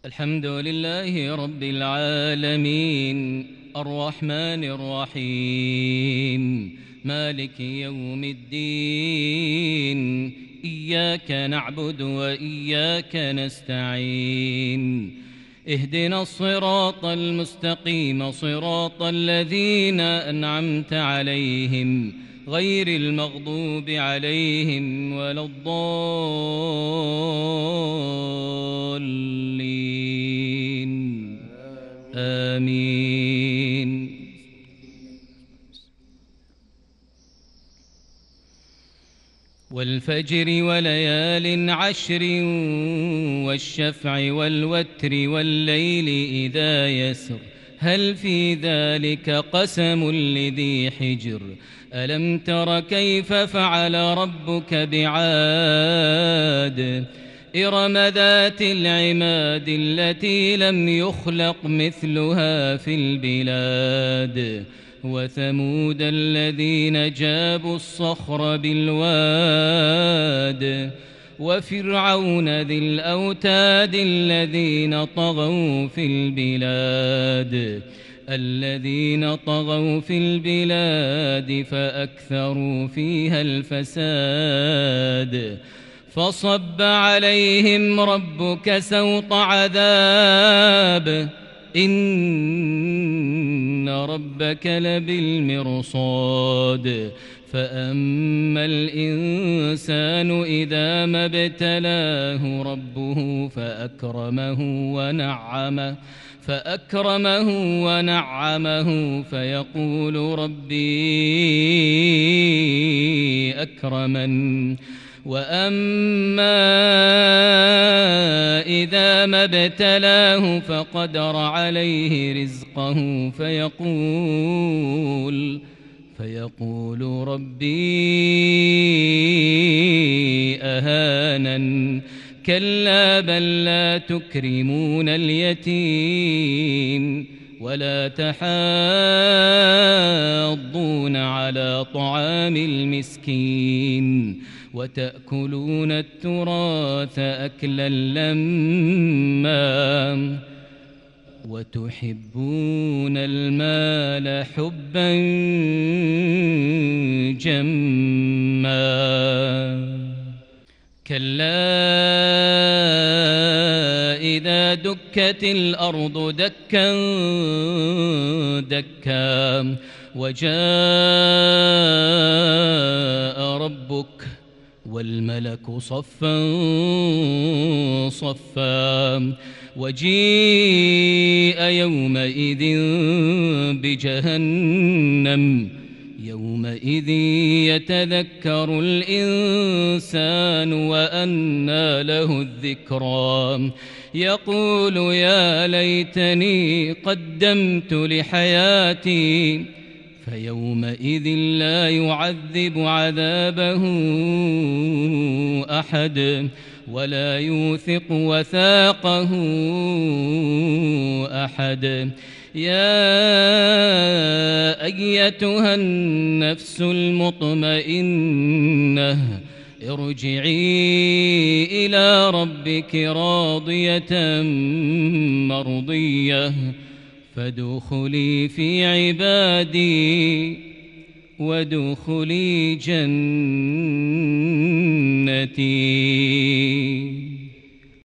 الحمد لله رب العالمين الرحمن الرحيم مالك يوم الدين إياك نعبد وإياك نستعين اهدنا الصراط المستقيم صراط الذين أنعمت عليهم غير المغضوب عليهم ولا الضالين آمين. والفجر وليال عشر والشفع والوتر والليل إذا يسر هل في ذلك قسم لذي حجر ألم تر كيف فعل ربك بعاد إرم ذات العماد التي لم يخلق مثلها في البلاد وثمود الذين جابوا الصخر بالواد وفرعون ذي الأوتاد الذين طغوا في البلاد فأكثروا فيها الفساد فصب عليهم ربك سوط عذاب إن ربك لبالمرصاد فأما الإنسان إذا ما ابتلاه ربه فأكرمه ونعمه فيقول ربي أكرمن وأما إذا ما ابتلاه فقدر عليه رزقه فيقول ربي أهانن كلا بل لا تكرمون اليتيم ولا تحاضون على طعام المسكين وتأكلون التراث أكلا لما وتحبون المال حبا جما كلا إذا دكت الأرض دكا دكا وجاء ربك والملك صفا صفا وجيء يومئذ بجهنم يومئذ يتذكر الإنسان وأنى له الذكرى يقول يا ليتني قدمت لحياتي فيومئذ لا يعذب عذابه أحد ولا يوثق وثاقه أحد يا أيتها النفس المطمئنة ارجعي إلى ربك راضية مرضية فادخلي في عبادي وادخلي جنتي.